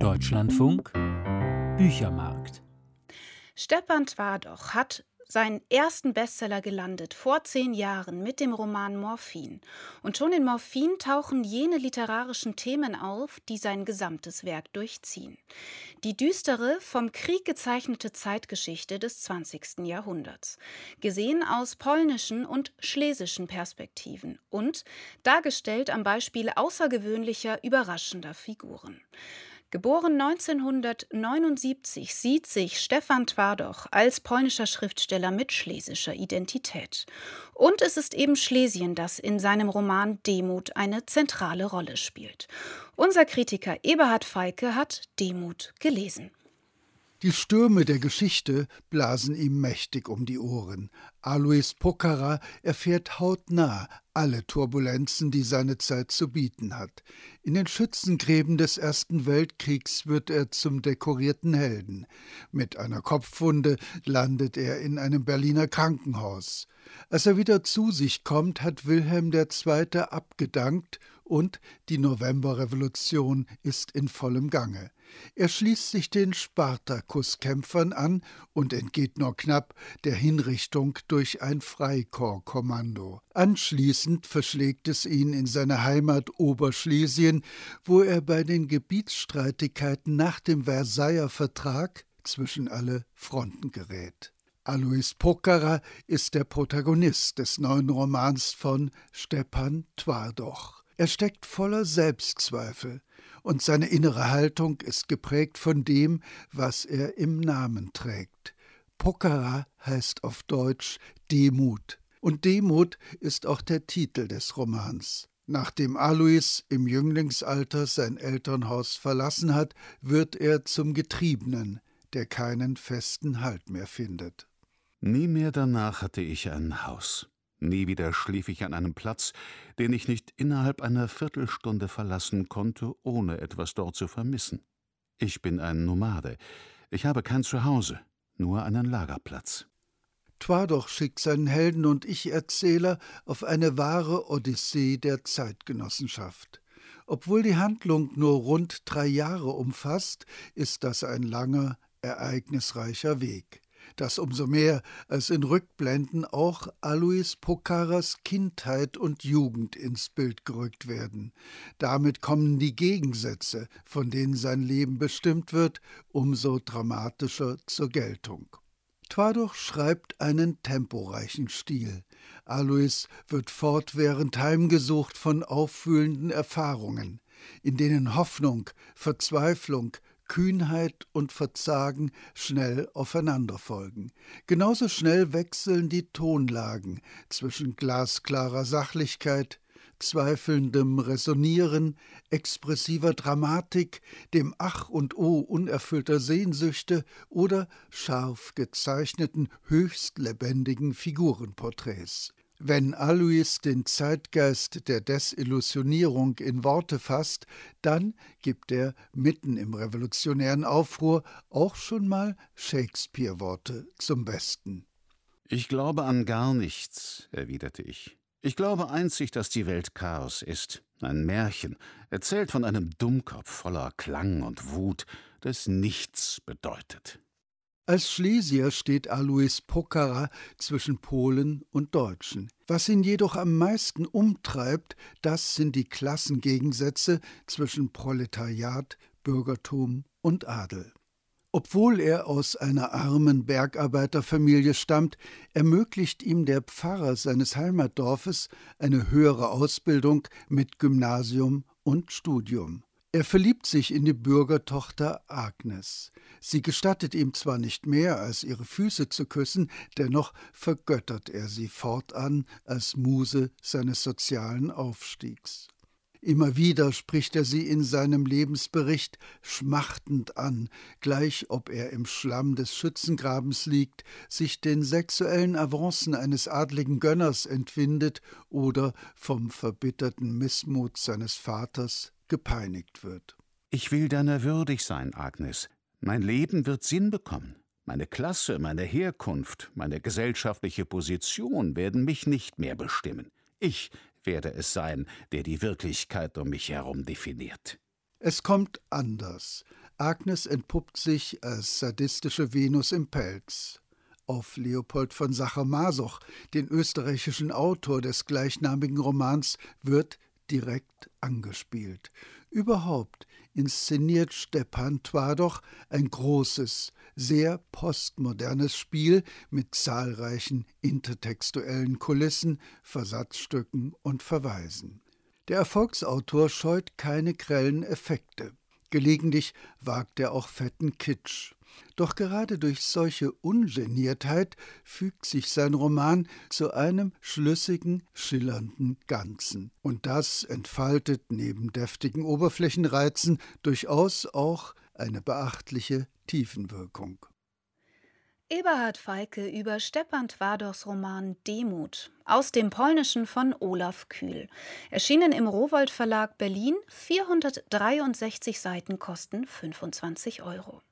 Deutschlandfunk Büchermarkt. Stepan Twardoch hat seinen ersten Bestseller gelandet vor 10 Jahren mit dem Roman Morphin. Und schon in Morphin tauchen jene literarischen Themen auf, die sein gesamtes Werk durchziehen. Die düstere, vom Krieg gezeichnete Zeitgeschichte des 20. Jahrhunderts. Gesehen aus polnischen und schlesischen Perspektiven und dargestellt am Beispiel außergewöhnlicher, überraschender Figuren. Geboren 1979 sieht sich Stepan Twardoch als polnischer Schriftsteller mit schlesischer Identität. Und es ist eben Schlesien, das in seinem Roman Demut eine zentrale Rolle spielt. Unser Kritiker Eberhard Feike hat Demut gelesen. Die Stürme der Geschichte blasen ihm mächtig um die Ohren. Alois Pokara erfährt hautnah alle Turbulenzen, die seine Zeit zu bieten hat. In den Schützengräben des Ersten Weltkriegs wird er zum dekorierten Helden. Mit einer Kopfwunde landet er in einem Berliner Krankenhaus. Als er wieder zu sich kommt, hat Wilhelm II. Abgedankt und die Novemberrevolution ist in vollem Gange. Er schließt sich den Spartakuskämpfern an und entgeht nur knapp der Hinrichtung durch ein Freikorpskommando. Anschließend verschlägt es ihn in seine Heimat Oberschlesien, wo er bei den Gebietsstreitigkeiten nach dem Versailler Vertrag zwischen alle Fronten gerät. Alois Pokara ist der Protagonist des neuen Romans von Stepan Twardoch. Er steckt voller Selbstzweifel und seine innere Haltung ist geprägt von dem, was er im Namen trägt. Pokara heißt auf Deutsch Demut. Und Demut ist auch der Titel des Romans. Nachdem Alois im Jünglingsalter sein Elternhaus verlassen hat, wird er zum Getriebenen, der keinen festen Halt mehr findet. Nie mehr danach hatte ich ein Haus. Nie wieder schlief ich an einem Platz, den ich nicht innerhalb einer Viertelstunde verlassen konnte, ohne etwas dort zu vermissen. Ich bin ein Nomade. Ich habe kein Zuhause, nur einen Lagerplatz. Twardoch schickt seinen Helden und Ich-Erzähler auf eine wahre Odyssee der Zeitgenossenschaft. Obwohl die Handlung nur rund 3 Jahre umfasst, ist das ein langer, ereignisreicher Weg. Das umso mehr, als in Rückblenden auch Alois Pokaras Kindheit und Jugend ins Bild gerückt werden. Damit kommen die Gegensätze, von denen sein Leben bestimmt wird, umso dramatischer zur Geltung. Twardoch schreibt einen temporeichen Stil. Alois wird fortwährend heimgesucht von aufwühlenden Erfahrungen, in denen Hoffnung, Verzweiflung, Kühnheit und Verzagen schnell aufeinander folgen. Genauso schnell wechseln die Tonlagen zwischen glasklarer Sachlichkeit, zweifelndem Resonieren, expressiver Dramatik, dem Ach und Oh unerfüllter Sehnsüchte oder scharf gezeichneten, höchst lebendigen Figurenporträts. Wenn Alois den Zeitgeist der Desillusionierung in Worte fasst, dann gibt er mitten im revolutionären Aufruhr auch schon mal Shakespeare-Worte zum Besten. »Ich glaube an gar nichts«, erwiderte ich. »Ich glaube einzig, dass die Welt Chaos ist, ein Märchen, erzählt von einem Dummkopf voller Klang und Wut, das nichts bedeutet.« Als Schlesier steht Alois Pokara zwischen Polen und Deutschen. Was ihn jedoch am meisten umtreibt, das sind die Klassengegensätze zwischen Proletariat, Bürgertum und Adel. Obwohl er aus einer armen Bergarbeiterfamilie stammt, ermöglicht ihm der Pfarrer seines Heimatdorfes eine höhere Ausbildung mit Gymnasium und Studium. Er verliebt sich in die Bürgertochter Agnes. Sie gestattet ihm zwar nicht mehr, als ihre Füße zu küssen, dennoch vergöttert er sie fortan als Muse seines sozialen Aufstiegs. Immer wieder spricht er sie in seinem Lebensbericht schmachtend an, gleich ob er im Schlamm des Schützengrabens liegt, sich den sexuellen Avancen eines adligen Gönners entwindet oder vom verbitterten Missmut seines Vaters gepeinigt wird. »Ich will deiner würdig sein, Agnes. Mein Leben wird Sinn bekommen. Meine Klasse, meine Herkunft, meine gesellschaftliche Position werden mich nicht mehr bestimmen. Ich werde es sein, der die Wirklichkeit um mich herum definiert.« Es kommt anders. Agnes entpuppt sich als sadistische Venus im Pelz. Auf Leopold von Sacher-Masoch, den österreichischen Autor des gleichnamigen Romans, wird direkt angespielt. Überhaupt inszeniert Stepan Twardoch ein großes, sehr postmodernes Spiel mit zahlreichen intertextuellen Kulissen, Versatzstücken und Verweisen. Der Erfolgsautor scheut keine grellen Effekte. Gelegentlich wagt er auch fetten Kitsch. Doch gerade durch solche Ungeniertheit fügt sich sein Roman zu einem schlüssigen, schillernden Ganzen. Und das entfaltet neben deftigen Oberflächenreizen durchaus auch eine beachtliche Tiefenwirkung. Eberhard Feike über Stepan Twardochs Roman Demut aus dem Polnischen von Olaf Kühl. Erschienen im Rowohlt Verlag Berlin, 463 Seiten kosten 25 €.